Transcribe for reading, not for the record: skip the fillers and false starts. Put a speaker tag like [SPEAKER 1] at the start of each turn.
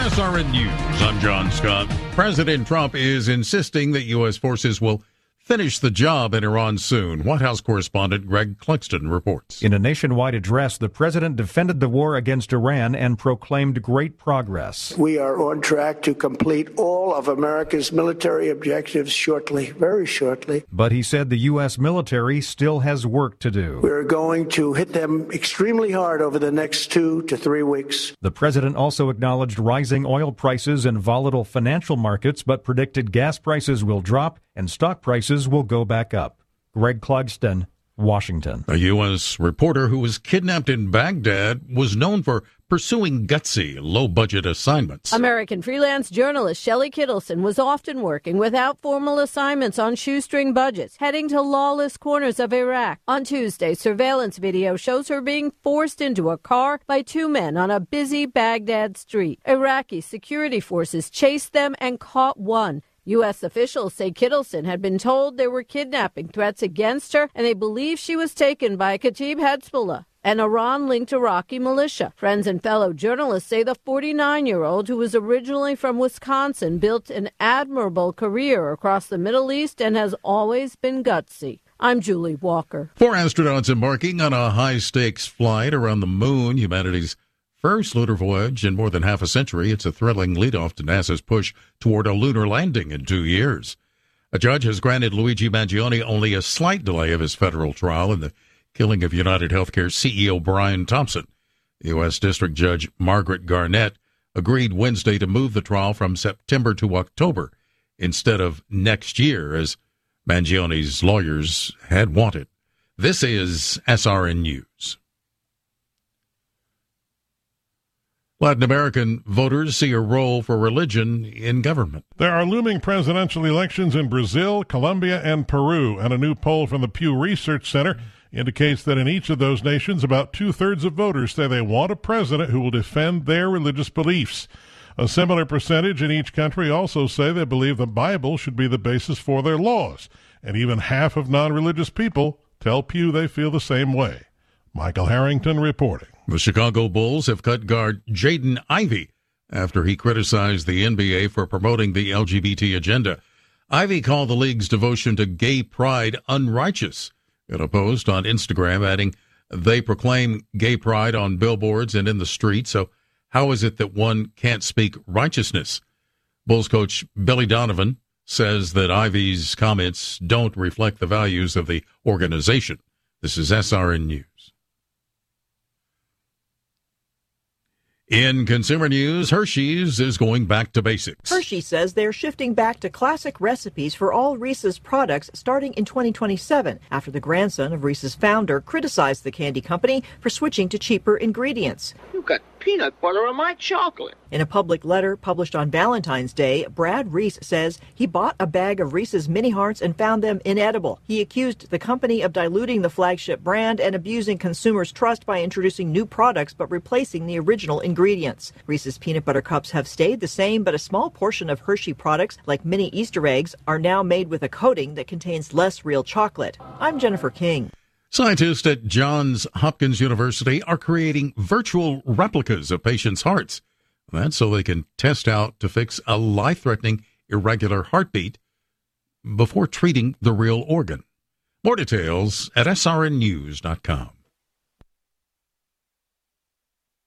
[SPEAKER 1] SRN News, I'm John Scott. President Trump is insisting that U.S. forces will finish the job in Iran soon. White House correspondent Greg Clugston reports.
[SPEAKER 2] In a nationwide address, the president defended the war against Iran and proclaimed great progress.
[SPEAKER 3] We are on track to complete all of America's military objectives shortly, very shortly.
[SPEAKER 2] But he said the U.S. military still has work to do.
[SPEAKER 3] We're going to hit them extremely hard over the next 2 to 3 weeks.
[SPEAKER 2] The president also acknowledged rising oil prices and volatile financial markets, but predicted gas prices will drop and stock prices will go back up. Greg Clugston, Washington.
[SPEAKER 1] A U.S. reporter who was kidnapped in Baghdad was known for pursuing gutsy, low-budget assignments.
[SPEAKER 4] American freelance journalist Shelley Kittleson was often working without formal assignments on shoestring budgets, heading to lawless corners of Iraq. On Tuesday, surveillance video shows her being forced into a car by 2 men on a busy Baghdad street. Iraqi security forces chased them and caught one. U.S. officials say Kittleson had been told there were kidnapping threats against her, and they believe she was taken by Kataib Hezbollah, an Iran-linked Iraqi militia. Friends and fellow journalists say the 49-year-old, who was originally from Wisconsin, built an admirable career across the Middle East and has always been gutsy. I'm Julie Walker.
[SPEAKER 1] 4 astronauts embarking on a high-stakes flight around the moon, humanity's first lunar voyage in more than half a century. It's a thrilling leadoff to NASA's push toward a lunar landing in 2 years. A judge has granted Luigi Mangione only a slight delay of his federal trial in the killing of United Healthcare CEO Brian Thompson. U.S. District Judge Margaret Garnett agreed Wednesday to move the trial from September to October instead of next year, as Mangione's lawyers had wanted. This is SRN News. Latin American voters see a role for religion in government.
[SPEAKER 5] There are looming presidential elections in Brazil, Colombia, and Peru, and a new poll from the Pew Research Center indicates that in each of those nations, about 2/3 of voters say they want a president who will defend their religious beliefs. A similar percentage in each country also say they believe the Bible should be the basis for their laws, and even half of non-religious people tell Pew they feel the same way. Michael Harrington reporting.
[SPEAKER 1] The Chicago Bulls have cut guard Jaden Ivey after he criticized the NBA for promoting the LGBT agenda. Ivey called the league's devotion to gay pride unrighteous in a post on Instagram, adding, "They proclaim gay pride on billboards and in the street, so how is it that one can't speak righteousness?" Bulls coach Billy Donovan says that Ivey's comments don't reflect the values of the organization. This is SRN News. In consumer news, Hershey's is going back to basics.
[SPEAKER 6] Hershey says they're shifting back to classic recipes for all Reese's products starting in 2027, after the grandson of Reese's founder criticized the candy company for switching to cheaper ingredients.
[SPEAKER 7] "You've got peanut butter on my chocolate."
[SPEAKER 6] In a public letter published on Valentine's Day, Brad Reese says he bought a bag of Reese's Mini Hearts and found them inedible. He accused the company of diluting the flagship brand and abusing consumers' trust by introducing new products but replacing the original ingredients. Reese's peanut butter cups have stayed the same, but a small portion of Hershey products, like mini Easter eggs, are now made with a coating that contains less real chocolate. I'm Jennifer King.
[SPEAKER 1] Scientists at Johns Hopkins University are creating virtual replicas of patients' hearts. That's so they can test out to fix a life-threatening irregular heartbeat before treating the real organ. More details at srnnews.com.